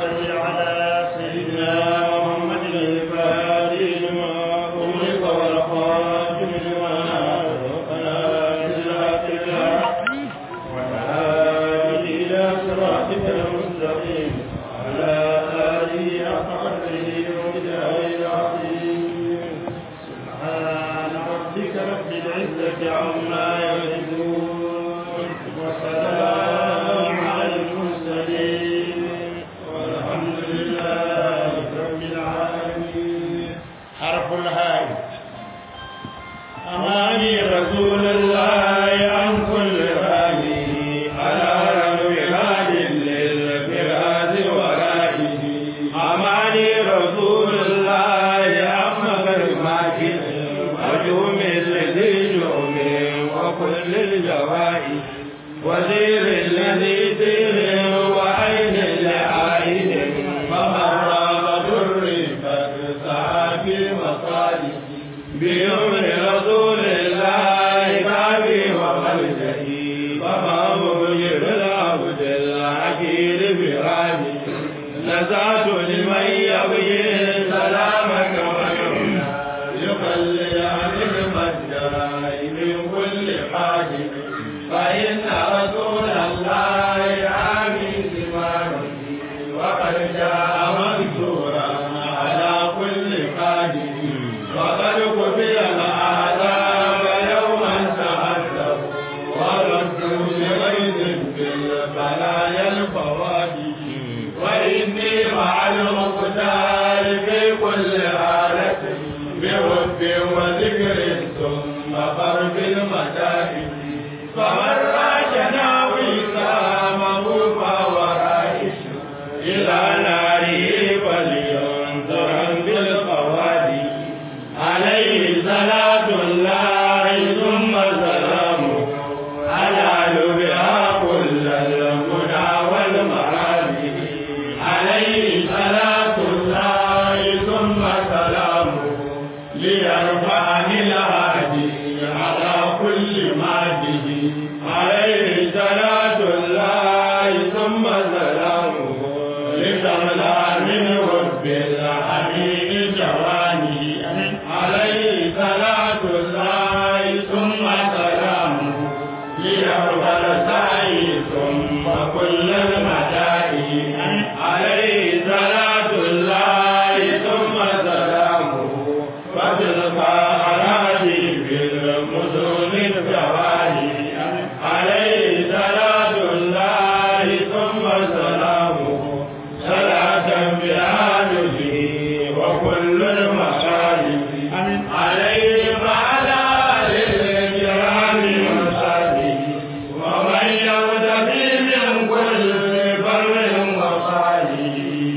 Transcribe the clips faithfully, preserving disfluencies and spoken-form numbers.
صل على سيدنا محمد الفاتح لما أغلق والخاتم لما سبق ناصر الحق والهادي إلى صراطك المستقيم وعلى آله حق قدره ومقداره العظيم سبحان ربك رب العزة عما يصفون وسلام على المرسلين والحمد لله رب العالمين. حرف الهاء. أماني رسول الله عن كل غالي على رب هاد للفراز ورائه. أماني رسول الله عن مكرمات وجوم الذي جوم وكل الجوائز وزير الذي زير وعين لعين فمن رام در فارسع في مصالح بأمر رسول الله كافي وملجئي فما مبجر العبد العكير برامي نزعت لمن يبغي سلامك ويمنى يقلل عن المدعي من كل حاجب فإن رسول الله عامي زمانه وقد جاء منصورا على كل قادم وقد قضي العذاب يوما تهذبوا وردوا بغيظ بالبلايا الفوادي وإني مع المقتال في كل حالة بحب وذكر ثم قرب المدائن فمن راجنا وسامه فهو رائش إلى ناره فلينظرا بالقوادي عليه صلاة الله ثم سلامه على لبها كل المنى والمرابي عليه صلاة الله ثم سلامه ليرفعني الهادي على كل ماده عليه صلاة الله ثم سلامه لتملا من رب الحميد جواني عليه صلاة الله ثم سلامه ليرفع سعي ثم كل المدائن عليه صلاة الله ثم سلامه وتلقى أراضي بالمدن الجواري عليه صلاة الله ثم سلامه صلاة بآله وكل المصالح عليه وعلى آله الكرام وصحبه ومن يرتدي من كل بر وصالح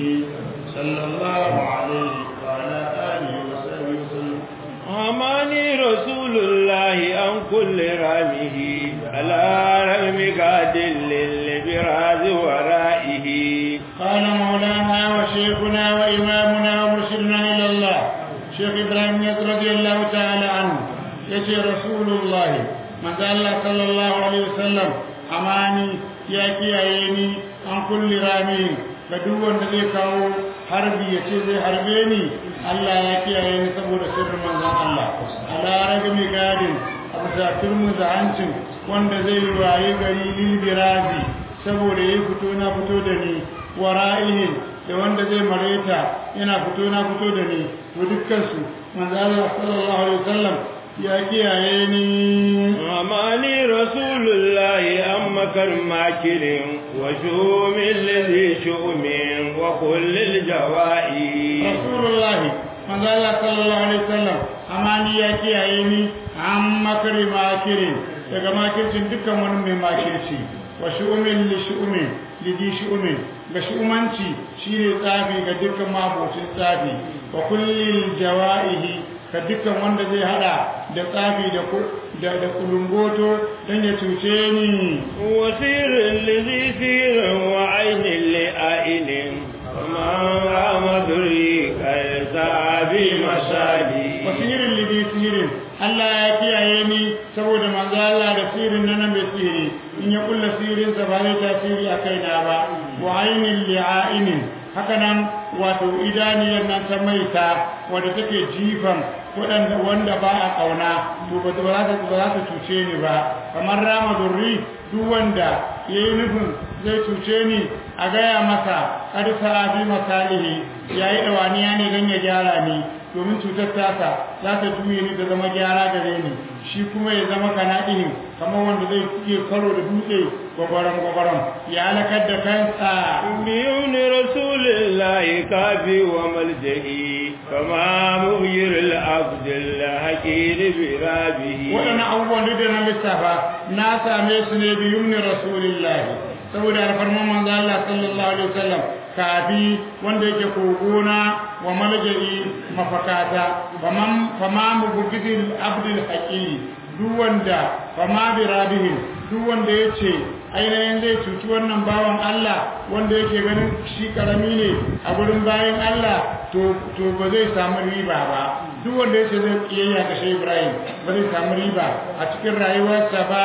صلى الله عليه وعلى آله وصحبه وسلم. أماني رسول الله عن كل رامه على رغم قادل للبراز ورائه. قال مولانا وشيخنا وإمامنا ومرشدنا إلى الله شيخ إبراهيم رضي الله تعالى عنه يجي رسول الله من الله صلى الله عليه وسلم أماني يأتي عيني عن كل رامي فدوان الذي كاو حربي يشيز حربيني الله يأتي عيني سبور سر من الله على رغم قادل أبسا ترمز عنشم وان ذي رواي قليل برازي saboda ya fito na fito da ni wa ra'ihin da wanda zai mareta yana fito na fito da ni to dukkan su manzo Allah sallallahu alaihi wasallam ya kiyaye ni. Amani rasulullahi amma karmakirin wa shumil ladhi shumin wa kullil jawai. Rasulullahi manzo Allah sallallahu alaihi wasallam amani ya kiyaye ni amma karmakirin daga makircin dukkan wani mai makirci wa shu'umin li shu'umin li di shu'umin ga shu'umanci shine tsafi ga dukkan mabocin tsafi wa kullil jawaihi ka dukkan wanda zai hada da tsafi da da da kulumboto dan ya cuce ni. Wasirin li zisirin wa ainin li ainin ma ramaduri kai sabi masali. Wasirin li zisirin Allah ya kiyaye ni saboda manzo Allah da sirrin nan mai sirri in ya kulla sirrin sa ba zai tasiri a kaina ba. Wa ainin li ainin haka nan wato idaniyar nan ta maita wadda take jifan waɗanda wanda ba a ƙauna to ba za ta cuce ni ba kamar rama durri duk wanda ya yi nufin zai cuce ni a gaya masa ƙarfa abi masalihi ya yi ɗawaniya ne don ya gyara ni domin cutar tasa za ta juye ni ta zama gyara gare ni shi kuma ya zama kana'ihin kamar wanda zai ke karo da dutse gwagwaron gwagwaron ya halakar da kansa biyun rasulillahi kafi wa malja'i kama muhyir al-abdul hakim birabihi waɗannan abubuwan da na lissafa na same su ne biyun rasulillahi saboda alfarman manzo Allah sallallahu alaihi wasallam kafi wanda yake kogona wa malja'i mafakata faman fama mubghidil abdul hakim duk wanda fama birabihi duk wanda yace ainihin zai cuci wannan bawan Allah wanda yake ganin shi karami ne a gurin bayan Allah to to ba zai samu riba ba duk wanda yake zai kiyayya ga Sheikh Ibrahim ba zai samu riba a cikin rayuwarsa ba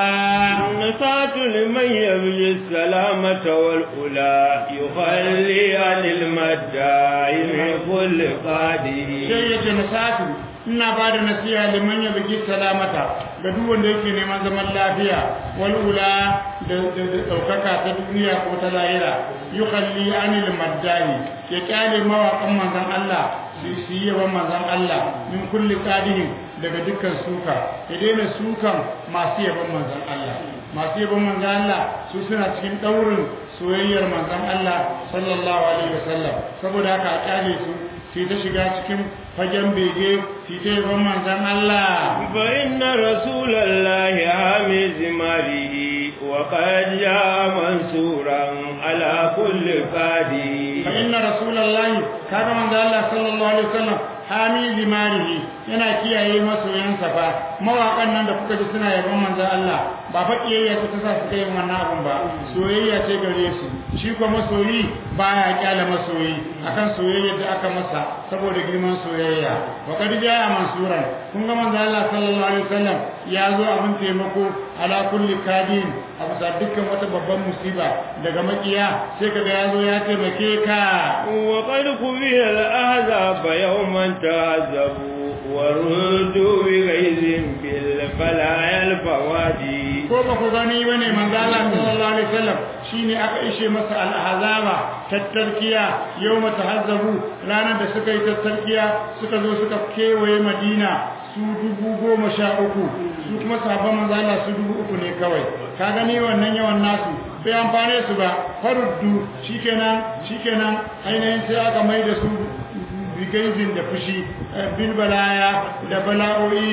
nasatu liman yabli salamata wal ula yukhalli anil madda'i min kulli qadi sai yace nasatu ina ba da nasiha liman ya bigi salamata ga duk wanda yake neman zaman lafiya wal ula da daukaka ta duniya ko ta lahira yukhalli anil maddani ya kyale mawaƙan manzon Allah su yi yaban manzon Allah min kulli qadihin daga dukkan suka ya daina sukan masu yaban manzon Allah masu yaban manzon Allah su suna cikin daurin soyayyar manzon Allah sallallahu alaihi wasallam saboda haka a kyale su sai ta shiga cikin fagen bege sai ta yi manzan Allah fa inna rasulallahi hamiz marihi wa qad jaa mansuran ala kulli qadi fa inna rasulallahi kaga manzan Allah sallallahu alaihi wasallam hamiz marihi yana kiyaye masoyansa fa mawaƙan nan da kuka ji suna yabon manzan Allah ba fa kiyayya ta sa su kai wannan abun ba soyayya ce gare su shi kuma masoyi baya kyale masoyi akan soyayyar da aka masa saboda girman soyayya wa kad jaa mansuran kun ga manzo Allah sallallahu alaihi wasallam ya zo abin taimako ala kulli kadin a bisa dukkan wata babban musiba daga makiya sai kaga ya zo ya taimake ka wa qad kubiya al-ahzab yawman ta'azzabu wa rudu bi ghaizin bil balaya al-fawadi ko ba ku gani bane manzo Allah sallallahu alaihi wasallam shine aka ishe masa al-ahzaba tattarkiya yawma tahazzabu ranar da suka yi tattarkiya suka zo suka kewaye Madina su dubu goma sha uku su kuma sahabban manzo Allah su dubu uku ne kawai ka gani wannan yawan nasu bai amfane su ba faruddu shikenan shikenan ainihin sai aka mai da su bigaizin da fushi bil balaya da bala'o'i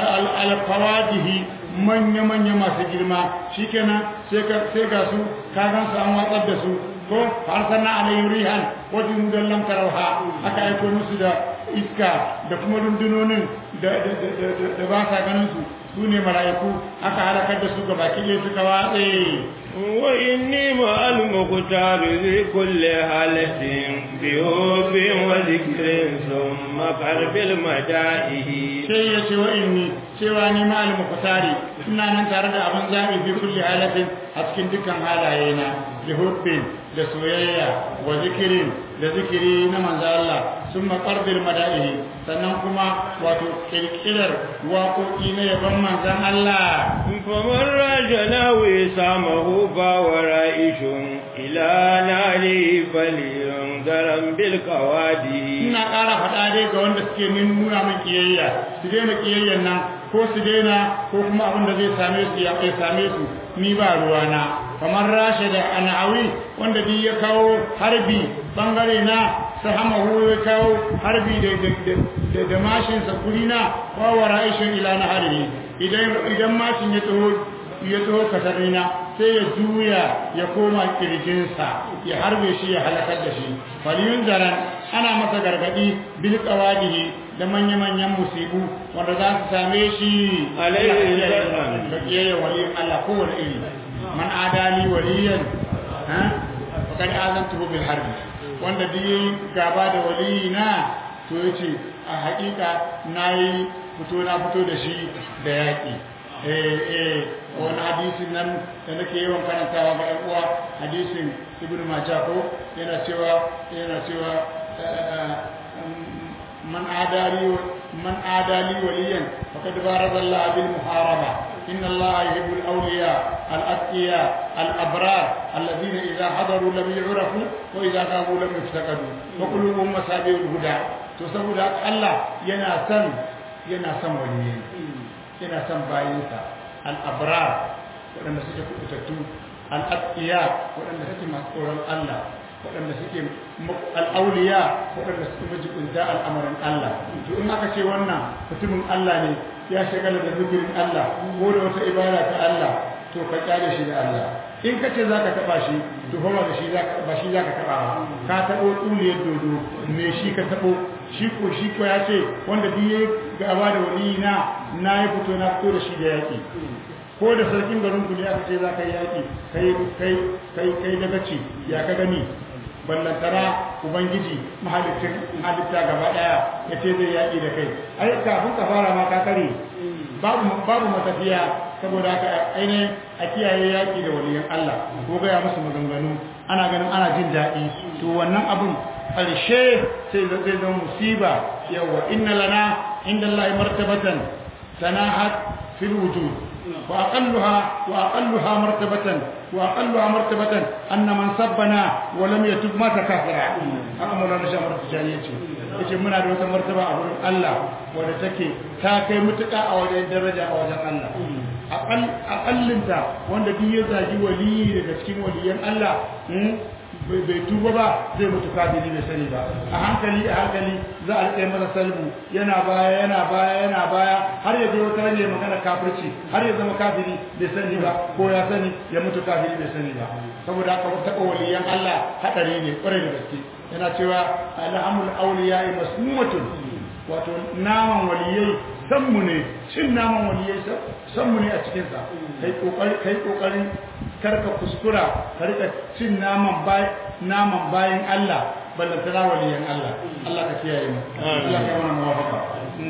al-fawadihi manya-manya masu girma shikenan sai ga su kagan su an watsar da su ko har sanna alayhi rihan wajen dallan karauha aka aiko musu da iska da kuma rundunonin da ba sa ganin su su ne mala'iku aka halakar da su ga baki ɗaya suka watse wa inni ma'al muqtar bi kulli halatin bi hubin wa dhikrin thumma qarbil madaihi sai ya ce wa inni cewa ni ma'al muqtari ina nan tare da abin zabi bi kulli halatin a cikin dukkan halaye na bi hubin da soyayya wa zikirin da zikiri na manzo Allah summa qarbil madaihi sannan kuma wato kirkirar waƙoƙi na yaban manzon Allah faman rajana wa samahu fa wara'ishun ila nari faliyun garam bil qawadi ina ƙara faɗa dai ga wanda suke nuna min kiyayya su daina kiyayyan nan ko su daina ko kuma abin da zai same su ya kai same su ni ba ruwana kamar rashe da an'awi wanda duk ya kawo harbi bangare na sahamahu ya kawo harbi da da da mashin sa kurina wa wara'ishin ila nahari idan idan mashin ya taho ya taho kasarina sai ya juya ya koma kirjinsa ya harbe shi ya halakar da shi faliyun zaran ana masa gargadi bil qawadihi da manya-manyan musibu wanda za su same shi alaihi salam da kiyaye waliyin Allah kowane iri man adali waliyan ha faqad azantuhu bil harbi wanda dai gaba da waliyina to yace a hakika nayi fito na fito da shi da yaki eh eh wani hadisin nan da nake yawan karantawa ga ɗan uwa hadisin ibnu majah ko yana cewa yana cewa man adali man adali waliyan faqad barazallahu bil muharaba inna allaha yuhibbul awliya al atqiya al abrar alladhina idha hadaru lam yu'rafu wa idha ghabu lam yuftaqadu wa qulubuhum masabiul huda to saboda Allah yana san yana san waliyai yana san bayinsa al abrar wadanda suke kubutattu al atqiya wadanda suke masu tsoron Allah waɗanda suke al'auliya waɗanda suke majibinta al'amarin Allah to in aka ce wannan mutumin Allah ne ya shagala da zikirin Allah ko da wata ibada ta Allah to ka kyale shi da Allah in ka ce za ka taɓa shi to ba shi ba shi za ka taɓa ba ka taɓo tsuliyar dodo me shi ka taɓo shi ko shi ko ya ce wanda biye gaba da wani na na yi fito na fito da shi da yaƙi ko da sarkin garin ku ne aka ce za ka yi yaƙi kai kai kai kai daga ce ya ka gani ballantana ubangiji mahalicin halitta gaba daya ya ce zai yaƙi da kai ai kafin ka fara ma ka kare babu babu matafiya saboda haka ainihin a kiyaye yaƙi da waliyan Allah ko gaya musu maganganu ana ganin ana jin daɗi to wannan abun ƙarshe sai zai zama musiba yawa inna lana inda Allah martabatan sanahat fil wujud وأقلها وأقلها مرتبة وأقلها مرتبة أن من سبنا ولم يتب ما تكافر أمر رجاء مرتجانية yace muna da wata martaba a wurin Allah wanda take ta kai mutuka a wajen daraja a wajen Allah aqall aqallinta wanda duk ya zagi wali daga cikin waliyan Allah bai tuba ba zai mutu kafiri bai sani ba a hankali a hankali za a rike masa salbu yana baya yana baya yana baya har ya zo wata rage magana kafirci har ya zama kafiri bai sani ba ko ya sani ya mutu kafiri bai sani ba saboda haka wata waliyan Allah hadari ne kwarai da gaske yana cewa alhamul awliya masmumatun wato naman waliyai sanmu ne cin naman waliyai sanmu ne a cikin sa kai kokari kai kokarin karka kuskura ka rika cin naman bay naman bayin Allah ballantana waliyan Allah Allah ka kiyaye mu Allah ka mana muwafaqa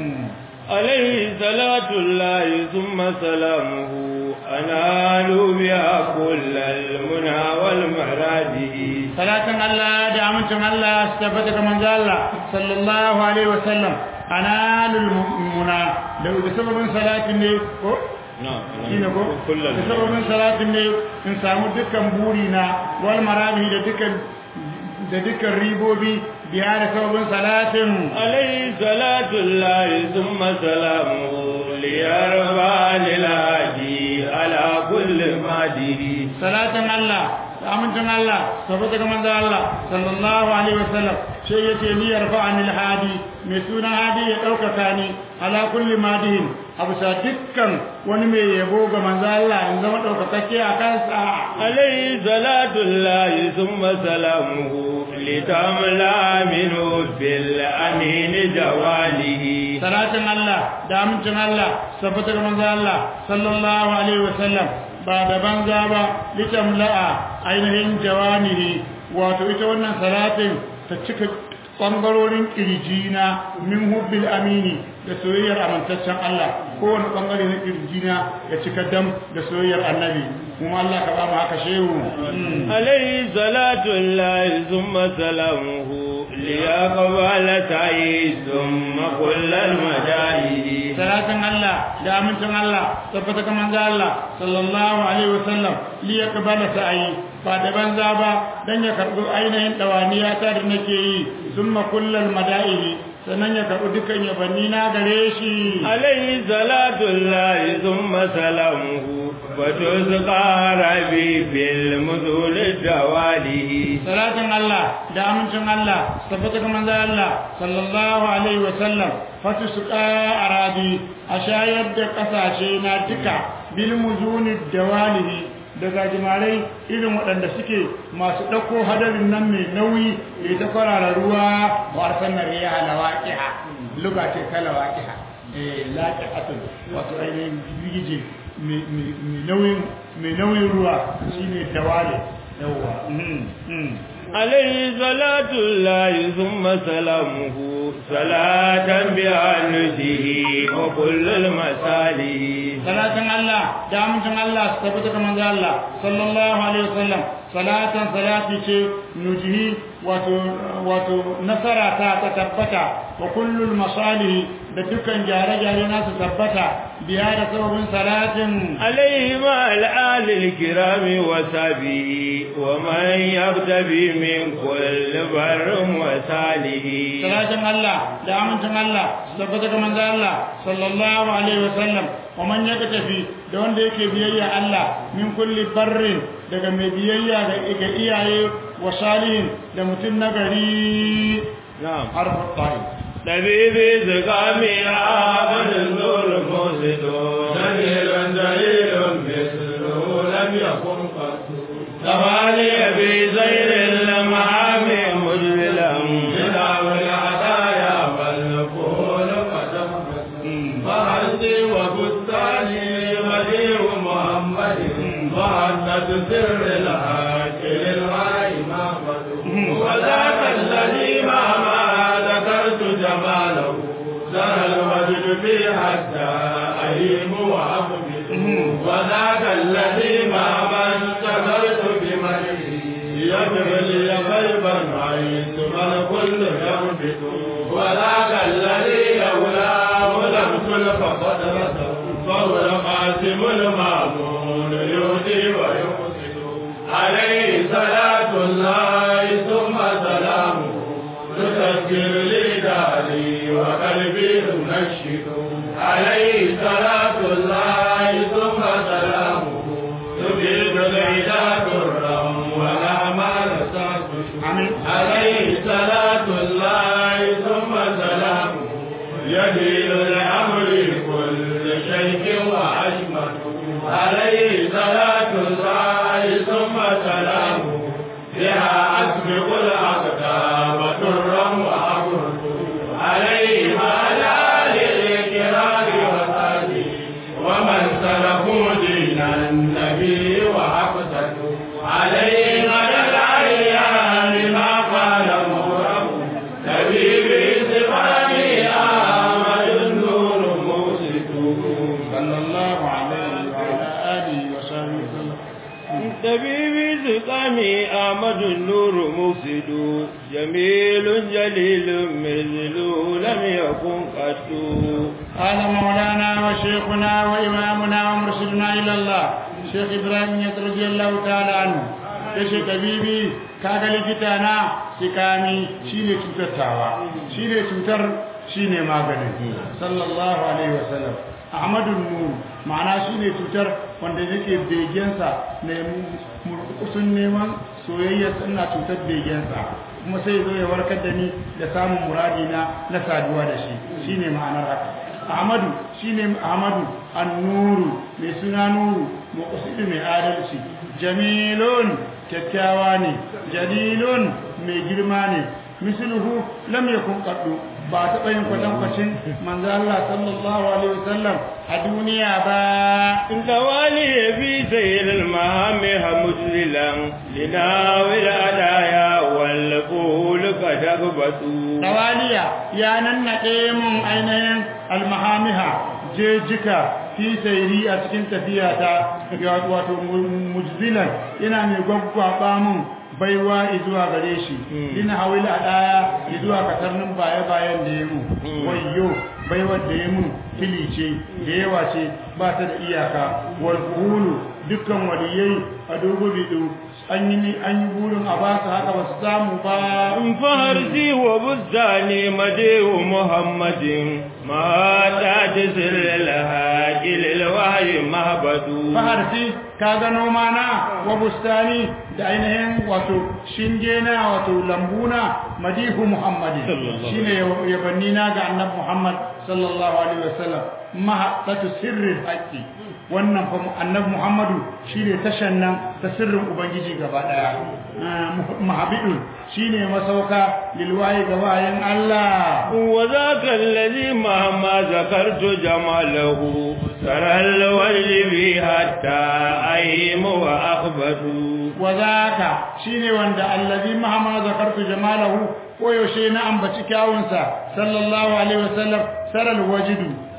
alayhi salatu llahi thumma salamuhu analu biha kullal muna wal maradi salatan Allah da amincin Allah su tabbata ga manzo Allah sallallahu alaihi wasallam analul mu'mina da sababin salatin ne ko shine ko da sababin salatin ne in samu dukkan burina wal marami da dukkan da dukkan ribobi biya da sababin salatin alayhi salatu llahi thumma salamu liyarba lilahi ala kulli madihi salatin Allah amincin Allah saboda ga manzo Allah sallallahu alaihi wasallam sai yace ni yarfa'ani alhadi mai suna hadi ya daukaka ni ala kulli madihin abusa dukkan wani mai yabo ga manzo Allah in zama daukakake a kansa alayhi salatu llahi thumma salamuhu litamla minu bil amin jawalihi salatin Allah da amincin Allah saboda ga manzo Allah sallallahu alaihi wasallam ba da banza ba litamla'a ainihin jawanihi wato ita wannan salatin ta cika bangarorin kirjina min hubbil amini da soyayyar amintaccen Allah kowane bangare na kirjina ya cika dam da soyayyar annabi kuma Allah ka ba mu haka shehu alayhi salatu llahi thumma salamuhu liyaqbala ta'i thumma kullal madahi salatin Allah da amincin Allah tabbata ga manzo Allah sallallahu alaihi wasallam liyaqbala ta'i ba da banza ba dan ya karbi ainihin dawaniya ta da nake yi thumma kullal madahi sannan ya karbi dukkan yabanni na gare shi alayhi salatu llahi thumma salamuhu وتذكر بي بالمثل الدواله salatin Allah da amincin Allah tabbata ga manzo Allah sallallahu alaihi wasallam fatusqa arabi ashayar da kasashe na duka bil muzuni dawalihi daga jimarai irin waɗanda suke masu ɗauko hadarin nan mai nauyi da ta kwarara ruwa wa arsalna riyaha lawaqiha lugace kala waqiha eh laqihatun wato ainihin bigije mai nauyin ruwa shine dawale yawa عليه صلاة الله ثم سلامه صلاة بأنسه وكل المساله salatan Allah da amincin Allah su tabbata ga manzo Allah sallallahu alaihi wasallam salatan salati ce nujihi wato wato nasara ta ta tabbata wa kullul masalih da dukkan gyare-gyare nasu tabbata biya da sababin salatin alaihi ma al'ali al-kirami wa sabihi wa man yabtabi min kulli barrin wa salihi salatin Allah da amincin Allah su tabbata ga manzo Allah sallallahu alaihi wasallam wa man yaktafi da wanda yake biyayya Allah min kulli barrin daga mai biyayya ga iyaye wa salihin da mutun nagari na'am harfu ta'i طبيبي زقامي عابد النور موسد دليل دليل مثله لم يكن قط تفاني في زير المعامي مجبلا جناب العطايا والقول قدم فهدي وبستاني مدير محمد وهدت سر الهاكل الغاي محمد وذاك الذي ما جماله زهى الوجد في حتى أهيم وأقبل وذاك الذي ما من كفرت بمنه يجري لي غيبا رأيت من كل ينبت وذاك الذي لولاه لم تلف قدرته فهو القاسم المأمون يهدي ويقصد عليه صلاة الله ثم سلامه تذكر لي داري وقلبي تنشد عليه صلاة الله ثم سلامه تبيد العدا درا ولا مال تنقش عليه صلاة الله ثم سلامه يدين الأمر كل شيء وأجمل عليه صلاة الله ثم سلامه بها أسبق الأقدام درا وأبرد عليه وعلى آل الكرام وصحبه ومن سلكوا دين النبي وأقصدوا عليه على الأيام ما قال مغرب طبيبي صفاني أحمد النور موسد صلى الله عليه وعلى آله وصحبه وسلم طبيبي سقامي أحمد النور مفسد جميل جليل مثله لم يكن قط قال مولانا وشيخنا وإمامنا ومرشدنا إلى الله شيخ إبراهيم رضي الله تعالى عنه شيخ طبيبي kaga likita na sikami shine cutattawa shine cutar shine maganin sallallahu alaihi wasallam ahmadun nur ma'ana shine cutar wanda yake begensa ne sun neman soyayya suna cutar begensa kuma sai zo ya warkar da ni da samun muradi na na saduwa da shi shine ma'anar haka ahmadu shine ahmadu an-nuru mai suna nuru muqsid mai adalci jamilun kyakkyawa ne jalilun mai girma ne misluhu lam yakun qaddu ba taɓa yin kwatankwacin manzo Allah sallallahu alaihi wasallam a duniya ba دوالي في سير المهام مجللا لناول الهدايا والقول كتغبط dawaliya ya nannade mun ainihin almahamiha jejika fi sayri a cikin tafiya ta wato mujzilan ina mai gwaggwaba mun baiwa izuwa gare shi ina hawila daya izuwa katarnin baya bayan da yamu wayyo baiwar da yamu filice da yawa ce ba ta da iyaka wal qulu dukkan waliyai a dogo bidu an yi an yi burin a ba su haka ba su samu ba in faharzi wa buzdani madihu muhammadin ma ta tisril haqil wahyi mahbadu faharzi ka ga noma na wa bustani da ainihin wato shinge na wato lambuna madihu muhammadin shine yabanni na ga annabi muhammad sallallahu alaihi wasallam mahabbatu sirril haqqi wannan fa annabi muhammadu shine tashan nan ta sirrin ubangiji gaba daya mahabidun shine masauka lilwayi gabayin Allah wa zaka allazi ma ma zakartu jamalahu saral wajbi hatta aymu wa akhbatu wa zaka shine wanda allazi ma ma zakartu jamalahu ko yaushe na ambaci kyawunsa sallallahu alaihi wasallam saral wajidu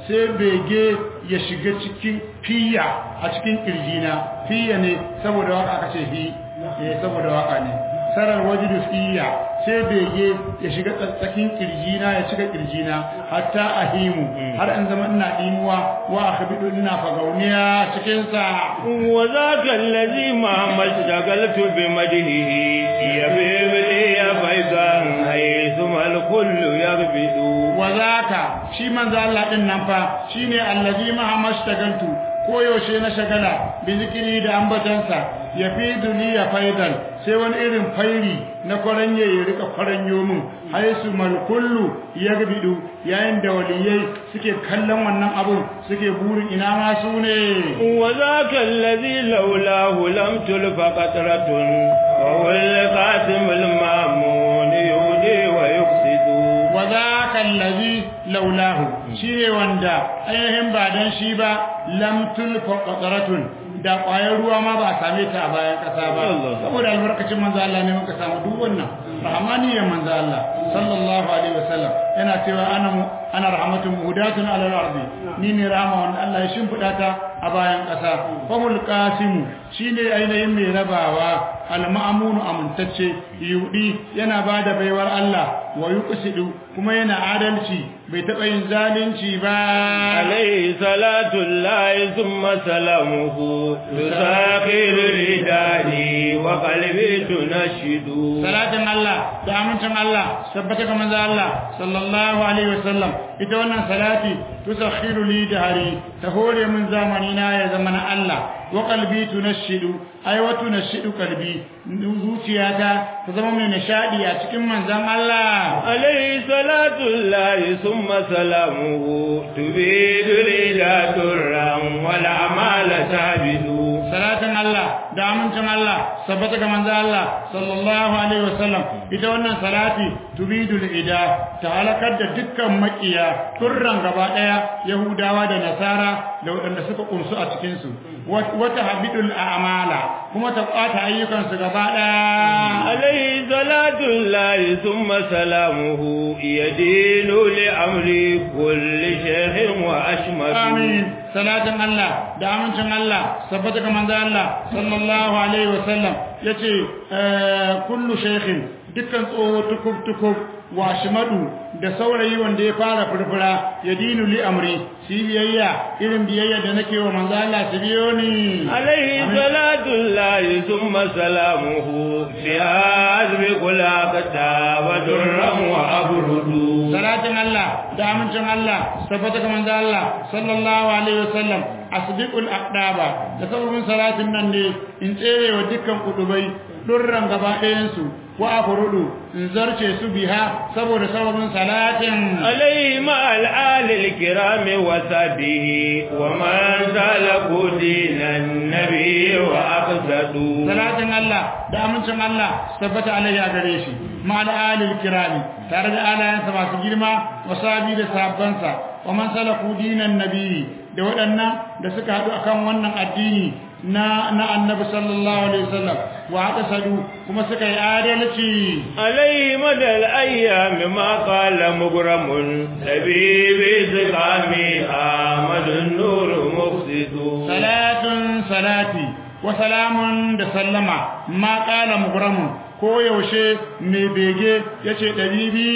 sai bege ya shiga cikin fiya a cikin kirjina fiya ne saboda waka aka ce fi eh saboda waka ne sarar wajidu fiya sai bege ya shiga tsatsakin kirjina ya cika kirjina hatta ahimu har an zama ina dimuwa wa akhbidu ina fagauniya cikin sa wa zaka allazi ma masdagaltu bi madhihi ya bibli ya faidan haythu mal kullu yaghbidu wa zaka shi manzo Allah din nan fa shine allazi ma masdagaltu koyaushe na shagala bi zikiri da ambatansa ya fi duniya faidan sai wani irin fairi na kwaranye ya rika kwaranyo min haisu malkullu ya gabidu yayin da waliyai suke kallon wannan abun suke burin ina ma su ne wa zaka allazi laulahu lam tulfa qatratun wa wal qasimul mamun yudi wa yuqsidu wa zaka allazi laulahu shine wanda ainihin ba dan shi ba lam tulfa qatratun da ƙwayar ruwa ma ba a same ta a bayan ƙasa ba saboda albarkacin manzo Allah ne muka samu duk wannan rahmaniyar manzo Allah sallallahu alaihi wasallam yana cewa ana ana rahmatun muhdatun ala al-ardi ni ne rahama wanda Allah ya shimfida ta a bayan ƙasa fahul qasim shine ainihin mai rabawa al-ma'mun amintacce yudi yana bada baiwar Allah wa yuqsidu kuma yana adalci bai taɓa yin zalunci ba alayhi salatu llahi thumma salamuhu tusaqiru ridani wa qalbi tunashidu salatin Allah da amincin Allah sabbata ga manzo Allah sallallahu alaihi wasallam ita wannan salati tusakhiru li dahari ta hore min zamani na ya zama na Allah wa qalbi tunashidu ai wa tunashidu qalbi zuciyata ta zama mai nishadi a cikin manzon Allah alayhi salatu llahi thumma salamuhu tubidu lila turran wal amala tabidu salatin Allah da amincin Allah sabbata ga manzon Allah sallallahu alaihi wasallam ita wannan salati tubidu lida ta halakar da dukkan makiya turran gaba daya yahudawa da nasara da waɗanda suka kunsu a cikin su wata habidul a'mala kuma ta kwata ayyukan su gaba daya alayhi salatu llahi thumma salamuhu yadinu li amri kulli shay'in wa ashmadu amin salatin Allah da amincin Allah sabbata ga manzo Allah sallallahu alaihi wasallam yace kullu shaykhin dukkan tsoho tukub tukub wa shimadu da saurayi wanda ya fara furfura ya dinu li amri shi biyayya irin biyayya da nake wa manzo Allah su biyo ni alayhi salatu llahi thumma salamuhu fi azbi qulaqata wa durram wa abrudu salatin Allah da amincin Allah tabbata ga manzo Allah sallallahu alaihi wasallam asbiqul aqdaba da sababin salatin nan ne in tsere wa dukkan kudubai durran gaba ɗayan su wa afrudu in zarce su biha saboda sababin salatin alayhi ma al-ali al-kiram wa sabihi wa man salaku dinan nabiy wa aqsadu salatin Allah da amincin Allah tabbata alayhi a gare shi ma al-ali al-kiram tare da alayansa masu girma wa sabi da sahabbansa wa man salaku dinan nabiy da waɗannan da suka haɗu akan wannan addini na na annabi sallallahu alaihi wasallam wa haka sadu kuma suka yi adalci alayhi madal ayyam ma qala mugramun tabibi zikami amadun nur mufsidu salatun salati wa salamun da sallama ma qala mugramun ko yaushe mai bege yace dabibi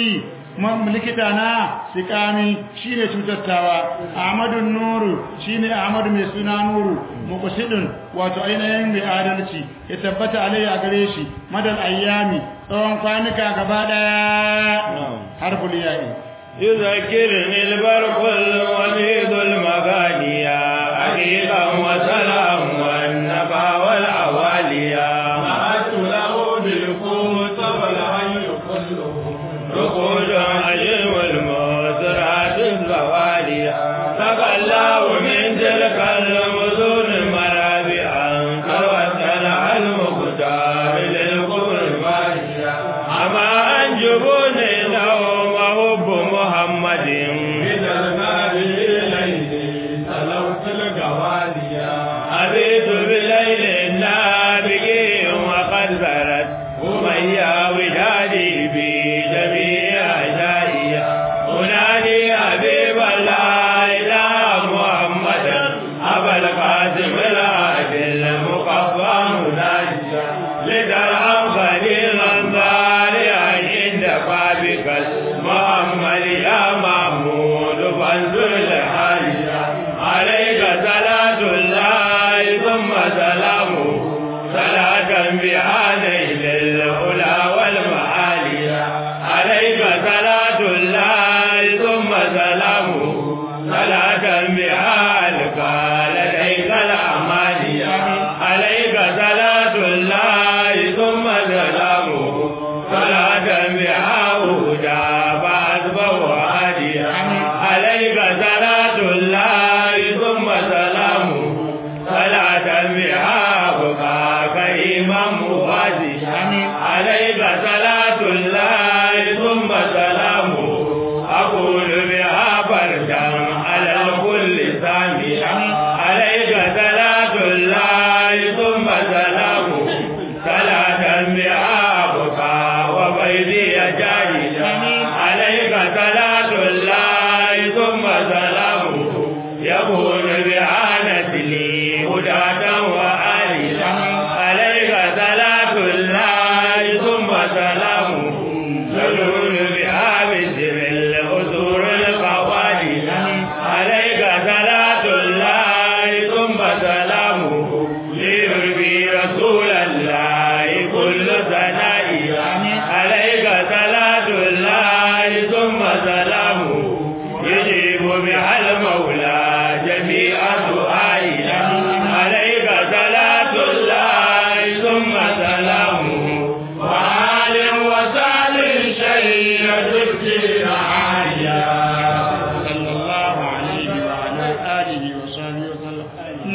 likita na sikami shine cutattawa ahmadun nuru shine ahmadu mai suna nuru muqsidun wato ainihin mai adalci ya tabbata alai a gare shi madal ayyami tsawon kwanuka gaba daya harful ya'i yuzakirni albarqul walidul maganiya aqiqan wa salam wan nafa wal awaliya ma'atu lahu bil qut wal hayy kulluhu رقود عجل والموسرات الزوالية فقالله من تلك المدن مرابعا كوتنا المختار للقبر مالية أما أنجبون لهم حب محمد بترباب إليه تلوت القوالية أبيت بليل النابقين وقد برت أمية ودادي بي جميع أجائية أنادي حبيب الله إلى اكتفى بك محمد يا محمود فانظر لحالنا عليك صلاة الله ثم سلامه صلاة بها نيل العلا والمعالي عليك صلاة الله ثم سلامه صلاة بها ألقى لديك الأماني عليك صلاة الله ثم سلامه صلاة بها هدى فأصبح هاديا عليك صلاة الله ثم سلامه صلاة بها بقاك إمام واسعا عليك صلاة الله ثم سلامه أقول بها فردا على الكل ساميا عليك صلاة الله ثم سلامه صلاة بها بقى وبيدي جاهدا عليك صلاة الله ثم سلامه يكون بها نسلي هداة وآليا عليك صلاة الله ثم سلامه يدور بها بسر الأسور القوالي عليك صلاة الله ثم سلامه ليربي رسول الله كل ثنائي عليك صلاة الله ثم سلامه يجيب بها المولى جميع دعائنا عليك صلاة الله ثم سلامه وآل وسال شيء تبكي عاليا صلى الله عليه وعلى آله وصحبه وسلم.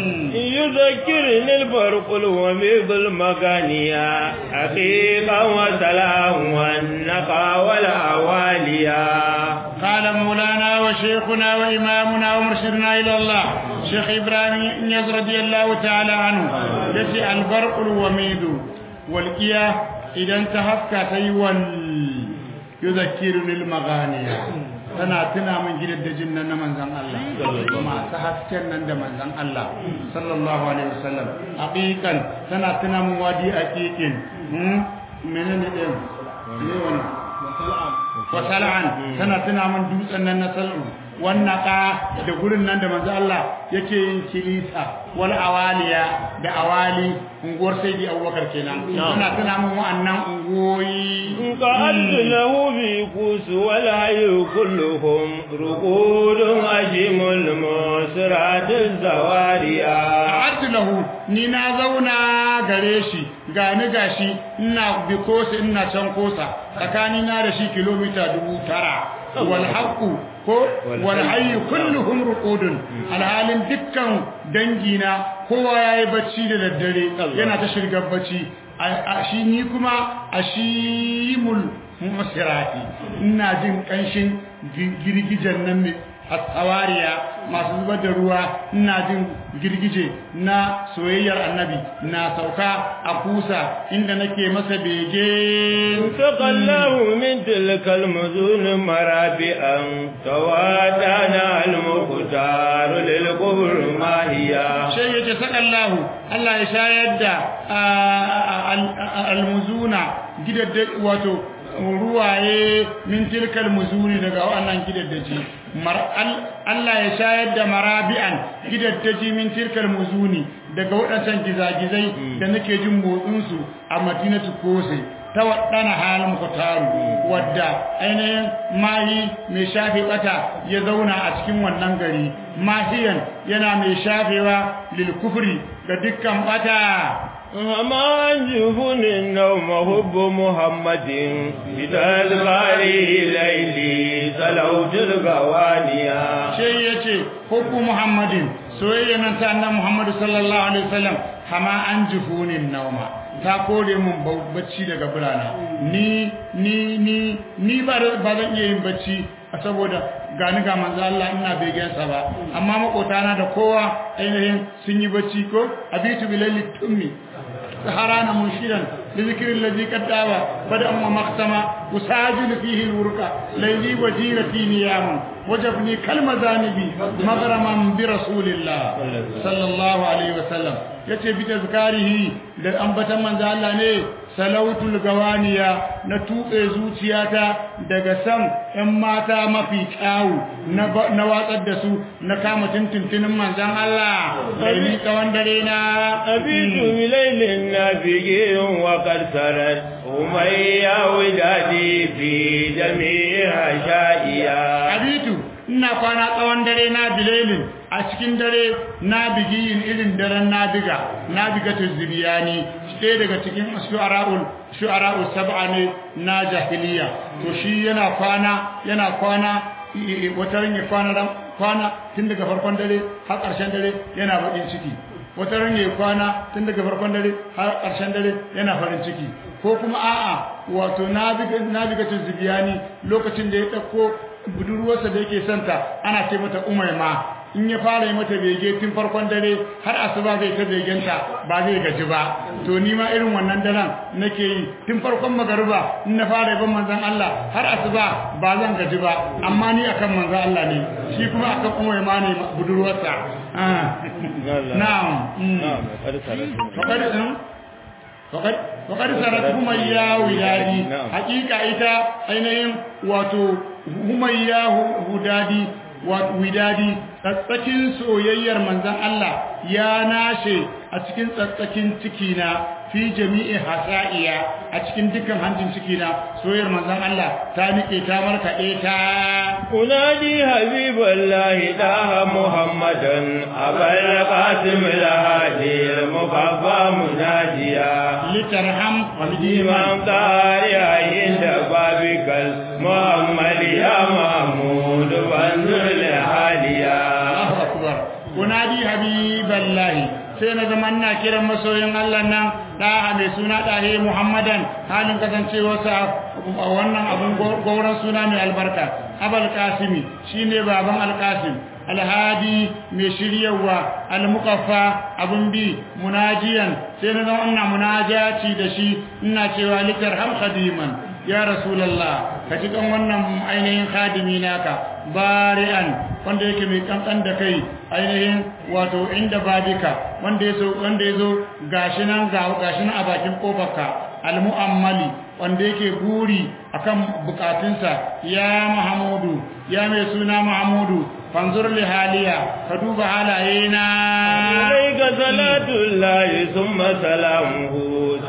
يذكرني الفرق الوميض المغانية حقيقة وسلام والنقى والأواليا. قال مولانا وشيخنا وإمامنا ومرشدنا إلى الله شيخ إبراهيم يز رضي الله تعالى عنه يسي البرق الوميض والكيا إذا انتهفك سيوان يذكرني المغانية tana tuna min gidaddajin nan na manzon Allah kuma ta hasken nan da manzon Allah sallallahu alaihi wasallam haqiqan tana tuna min wadi aqiqin hmm menene din ne wannan wasal'an tana tuna min dutsen nan na sal'u wannan ka da gurin nan da manzon Allah yake yin kilisa wal awaliya da awali unguwar sayyidi Abubakar kenan tana tuna min wa'annan ungoyi قعدت له في كوس والعي كلهم رقود أجم المسرات الزواريا. قعدت له نينا زونا غريشي غاني غاشي إنا بكوس إنا شنكوسا تكانينا رشي كيلومتر دبو ترى والحق والحي كلهم رقود الحال دكان دنجينا هو ياي بچي da daddare yana ta shirgar bacci shi ni kuma ashimul musirati ina jin kanshin girgijen nan mai asawariya masu zubar da ruwa ina jin girgije na soyayyar annabi na sauka a kusa inda nake masa bege taqallahu min tilkal muzun marabi'an tawadana al-muqtar lil qubur mahiya sai yace taqallahu Allah ya shayar da al-muzuna gidadda wato ruwaye min tilkal muzuni daga wannan gidaddaji Allah ya shayar da marabi'an gidaddaji min tilkal muzuni daga wadannan gizagizai da nake jin motsin su a Madinatu Kose ta wadana halin kutaru wadda ainihin mahi mai shafe bata ya zauna a cikin wannan gari mahiyan yana mai shafewa lil kufri ga dukkan bata وما جفن النوم حب محمد بتذكاري ليلي سلوت الغوانيا شيء يتي حب محمد سويا نتا أن محمد صلى الله عليه وسلم كما أن جفون النوم ta kore mun bacci daga burana ni ni ni ni ba zan iya yin bacci saboda gani ga manzo Allah ina begen sa ba amma makotana da kowa ainihin sun yi bacci ko abitu bilal tummi سهران منشدا لذكر الذي قد داوى بدأ مختما وساجد فيه الورقة ليلي وجيرتي نيام وجبني كالمذانب مغرما برسول الله صلى الله عليه وسلم yace bi tazkarihi da ambatan manzo Allah ne salautul gawaniya na tuɓe zuciyata daga san ƴan mata mafi kyawu na watsar da su na kama tuntuntunin manzan Allah sai ni tsawon dare na abitu milailin nabiyin wa karsarat umayya wadadi fi jami'a sha'iya abitu ina kwana tsawon dare na bilailin a cikin dare na bigiyin irin daren nabiga nabiga tuzbiyani ɗaya daga cikin shu'ara'ul shu'ara'ul sab'a ne na jahiliya to shi yana kwana yana kwana wata ran ya kwana kwana tun daga farkon dare har ƙarshen dare yana bakin ciki wata ran ya kwana tun daga farkon dare har ƙarshen dare yana farin ciki ko kuma a'a wato nabiga nabiga tuzbiyani lokacin da ya dauko budurwarsa da yake santa ana ce mata umayma in ya fara yi mata bege tun farkon dare har asuba zai ta begenta ba zai gaji ba to ni ma irin wannan daren nake yi tun farkon magariba in na fara yi ban manzon Allah har asuba ba zan gaji ba amma ni akan manzon Allah ne shi kuma akan umayma ne budurwarsa na'am na'am faƙar sarat humayya wudadi hakika ita ainihin wato humayya hudadi widadi tsatsakin soyayyar manzan Allah ya nashe a cikin tsatsakin cikina fi jami'i hasa'iya a cikin dukkan hancin cikina soyayyar manzan Allah ta nike ta markaɗe ta unadi habiballahi daha muhammadan abal qasim lahadi mukaffa munadiya litarham waliman qariya inda babikal muhammad ya mahmud wanzul haliya Allahu akbar unadi habiballahi sai na zama ina kiran masoyin Allah nan da mai suna dahe Muhammadan halin kasancewarsa wannan abun gauran suna mai albarka Abul Qasimi shine baban Al-Qasim Al-Hadi mai shiryawa Al-Muqaffa abun bi munajiyan sai na zama ina munajaci da shi ina cewa likar ham khadiman ya rasulullah ka ji kan wannan ainihin khadimi naka bari'an wanda yake mai kankan da kai ainihin wato inda babika wanda yaso wanda yazo gashi nan ga gashi nan a bakin kofarka almu'ammali wanda yake guri akan bukatunsa ya Muhammadu ya mai suna Muhammadu fanzur li haliya ka duba halayena alayka salatu llahi thumma salamuhu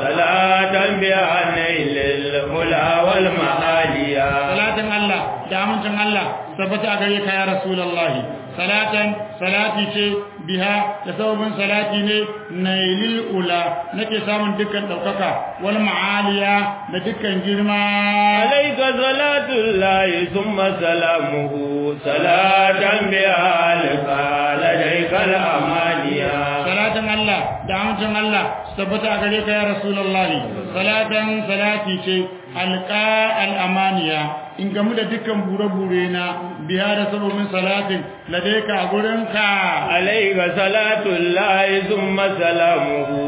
salatan bi anailil mula wal mahaliya salatin Allah da amincin Allah tabbata gare ka ya rasulullahi salatan salati ce biha da sababin salati ne nailil ula nake samun dukkan daukaka wal maaliya da dukkan girma alayka salatu llahi thumma salamuhu salatan bi alika ladaykal amaniya salatan Allah da amincin Allah tabbata gare ka ya rasulullahi salatan salati ce alqa al amaniya in gamu da dukkan bure-bure na biya da sababin salatin ladaika a gurinka alayka salatu llahi thumma salamuhu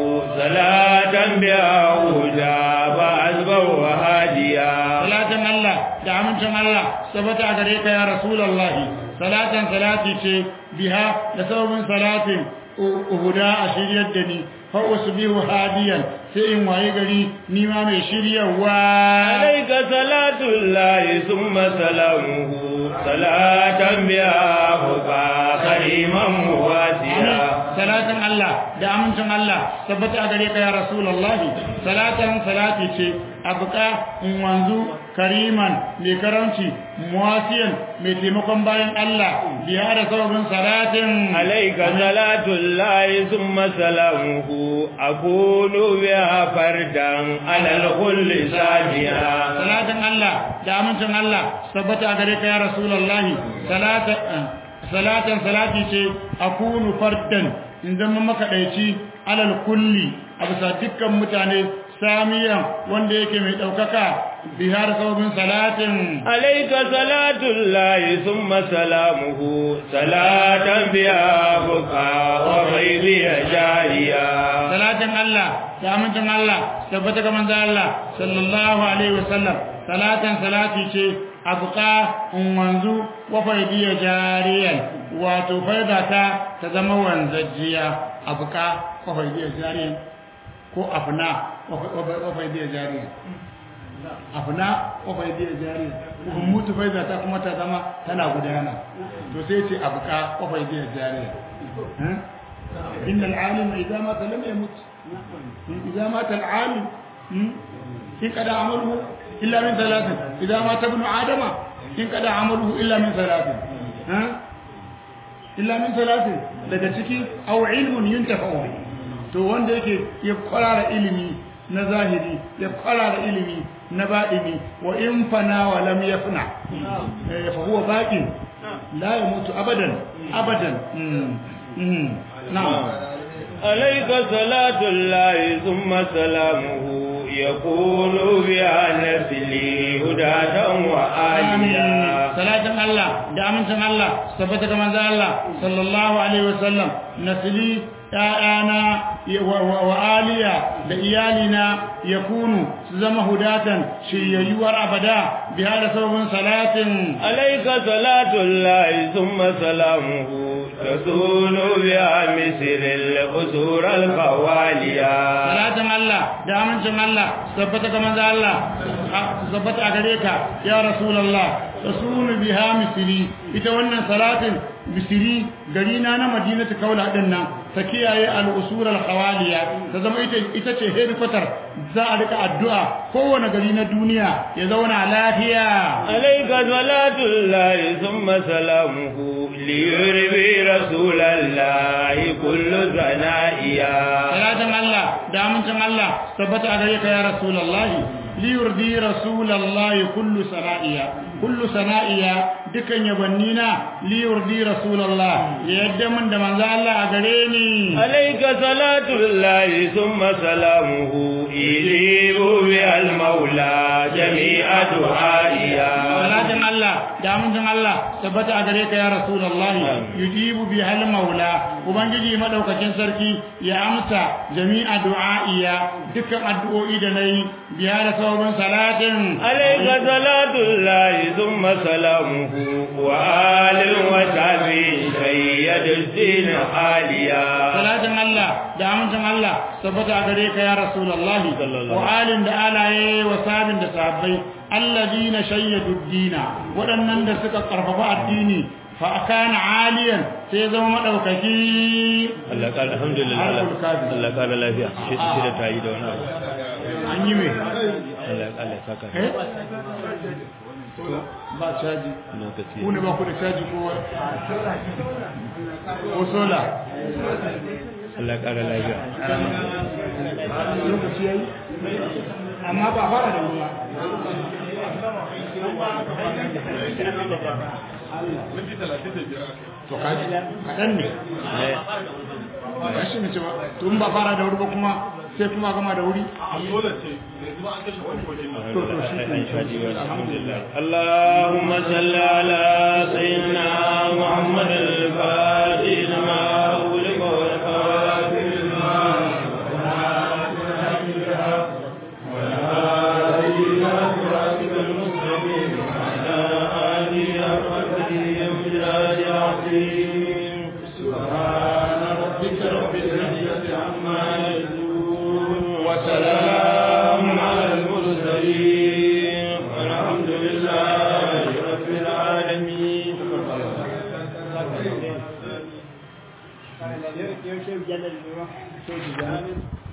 salatan biha huda ba azbahu hadiya salatan Allah da amincin Allah sabata a gare ka ya rasulullahi salatan salati ce biha da sababin salatin uhuda a shiryar da ni fa usbihu hadiyan sai in waye gari ni ma mai shiryawa alayka salatu llahi thumma salamuhu salatan biha huqa kariman wasiya salatan Allah da amincin Allah tabbata a gare ka ya rasulullahi salatan salati ce abuka in wanzu kariman mai karamci muwasiyan mai taimakon bayan Allah biya da sababin salatin alayka salatu llahi thumma salamuhu aqulu biha fardan alal kulli sabiya salatin Allah da amincin Allah tabbata a gare ka ya rasulullahi salatan salatan salati ce akunu fardan in zama makadaici alal kulli a bisa dukkan mutane samiyan wanda yake mai daukaka bihar sababin salatin alayka salatu llahi thumma salamuhu salatan biha buqa wa ghayri jariya salatin Allah da amincin Allah tabbata ga manzo Allah sallallahu alaihi wasallam salatan salati ce abuka in wanzu wa faidiya jariyan wato faidata ta zama wanzajiya abuka wa faidiya jariyan ko afna wafaidiyar jariya afna wafaidiyar jariya mutu faiza ta kuma ta zama tana gudana to sai ce abuka wafaidiyar jariya inna al'alim idza mata lam yamut idza mata al'alim in kada amaluhu illa min thalathin idza mata ibnu adama in kada amaluhu illa min thalathin illa min thalathin daga ciki aw ilmun yuntafa'u to wanda yake ya kwarara ilimi na zahiri ya kwarara ilimi na baɗini wa in fana wa lam yafna fa huwa baqin la yamutu abadan abadan na'am alayka salatu llahi thumma salamuhu يقول بها نسلي هداة وآليا صلاة الله دعمة الله ثبت كما الله صلى الله عليه وسلم نسلي آنا وآليا لإيالنا يكون زم هداة شيء يور أبدا بهذا سبب صلاة عليك صلاة الله ثم سلامه تكون بها مثل الأسور الخواليا صلاة الله دعمة الله ثبت كما الله ثبت أغريك يا رسول الله تسون بها مثلي إتوانا صلاة bisiri gari na na madinatu kaula din nan ta kiyaye al-usul al-khawaliya ta zama ita ita ce headquarter za a rika addu'a kowane gari na duniya ya zauna lafiya alayka salatu llahi thumma salamuhu li yurbi rasulallahi kullu zanaiya salatan Allah da amincin Allah tabbata a gare ka ya rasulullahi li yurdi rasulallahi kullu sanaiya kullu sanaiya dukan yabannina li yurdi rasulullah yadda man da manzo Allah a gare ni alayka salatu llahi thumma salamuhu ijibu bi al maula jami'a du'aiya salatin Allah da amincin Allah tabbata a gare ka ya rasulullah yujibu bi al maula ubangiji madaukakin sarki ya amsa jami'a du'aiya dukkan addu'o'i da nayi biya da sabon salatin alayka salatu llahi thumma salamuhu wa alil wa tabi sayyidul din aliya salatin Allah da amincin Allah tabbata a gare ka ya rasulullahi wa alin da alaye wa sabin da sahabbai alladina shayyadu dina wadannan da suka karfafa addini fa kana aliyan sai zama madaukaki Allah ka alhamdulillah Allah ka lafiya shi da tayi da wannan an yi me Allah Allah saka ba caji ku ne ba ku da caji ko ko sola Allah ƙara lafiya lokaci yayi amma ba fara da ruwa to kaji kaɗan ne kashi mace ba tun ba fara da wuri ba kuma sai kuma gama da wuri اللهم صل على سيدنا محمد الفاتح لما أغلق والخاتم لما والهادي إلى صراطك المستقيم وعلى آله وصحبه وسلم العظيم سبحان ربك رب العزة عما يصفون وسلام على المرسلين والحمد لله رب العالمين You're